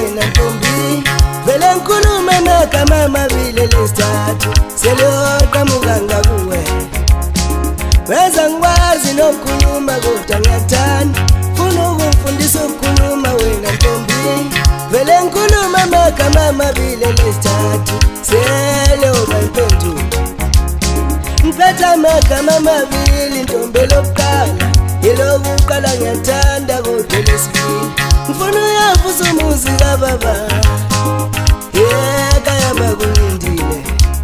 wena ntombi vele ngikhulume magama amabili lesithathu seliyoqhamuka ngakuwe wenza ngikwazi nokukhuluma kodwa ngiyakuthanda funa ukungifundisa ukukhuluma wena ntombi vele ngikhuluma amagama amabili lesithathu seliyoba impendulo ngiphethe amagama amabili ntombi lokuqala elokuqala ngiyathanda kodwa lesibili ngifuna uyavusa umuzi kababa ekhaya bakulindile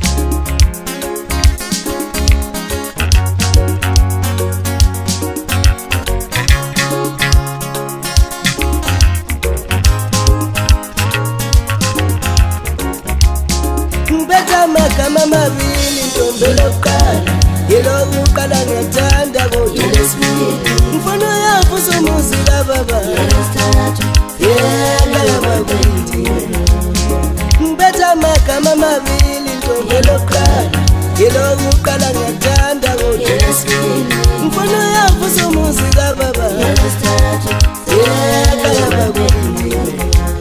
ngiphethe amagama amabili ntombi lokuqala elokuqala ngiyathanda kodwa lesibili ngifuna uyavusa umuzi kababa ekhaya bakulindile ngiphethe amagama amabili ntombi lokuqala elokuqala ngiyathanda kodwa lesibili ngifuna uyavusa umuzi kababa ekhaya bakulindile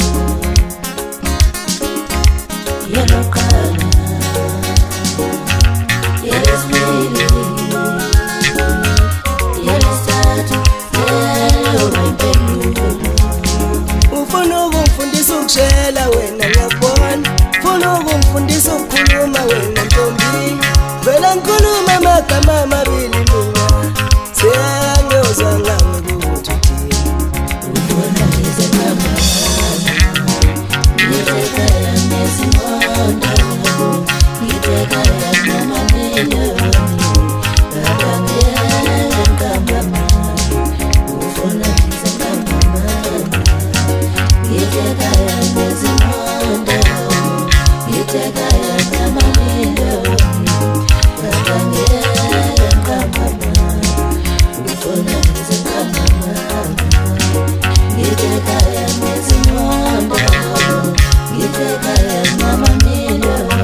ufuna ukungifundisa ukushela wena ngiyakubona ufuna ukungifundisa ukukhuluma wena ntombi vele ngikhuluma amagama amabili mina sengiyozwa ngawe ukuthi ubona izigaba ngitekaya nesimondo ngitekaya namamiliyoni akangeke ngambama ufuna izigaba ngitekaya nesimondo ngitekaya namamiliyoni akangeke ngambama ufuna izigaba ngitekaya nesimondo ngitekaya namamiliyoni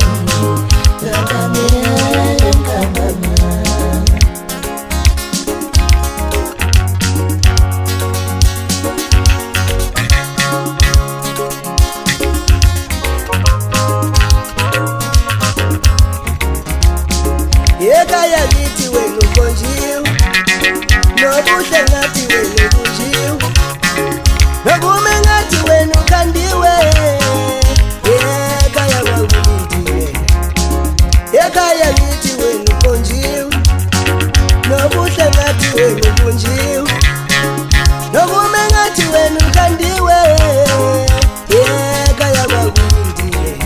akangeke ngambama ekhaya kithi wena ukhonjiwe nobuhle ngathi wena ubunjiwe nokume ngathi wena ukhandiwe ekhaya bakulindile ekhaya kithi wena ukhonjiwe nobuhle ngathi wena ubunjiwe nokume ngathi wena ukhandiwe ekhaya bakulindile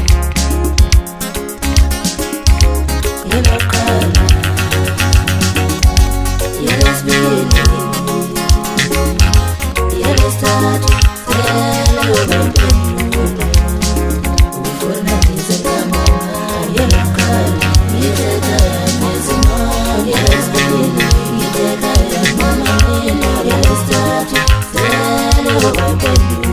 Yes,